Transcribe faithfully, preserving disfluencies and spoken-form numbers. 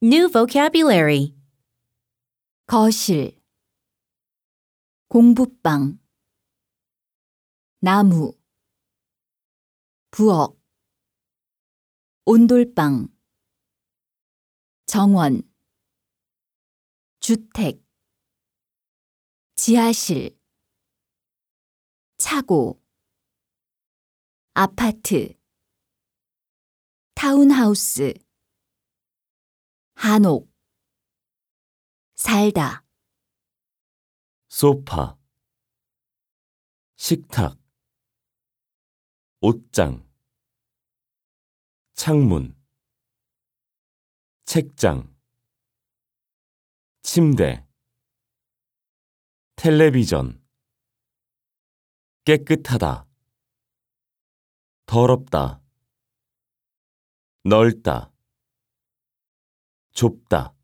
New vocabulary. 거실, 공부방, 나무, 부엌, 온돌방, 정원, 주택, 지하실, 차고, 아파트, 타운하우스, 한옥, 살다, 소파, 식탁, 옷장, 창문, 책장, 침대, 텔레비전, 깨끗하다, 더럽다, 넓다, 좁다.